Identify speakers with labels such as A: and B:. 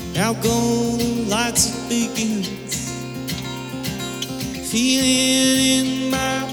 A: Now golden lights it begins, feeling in my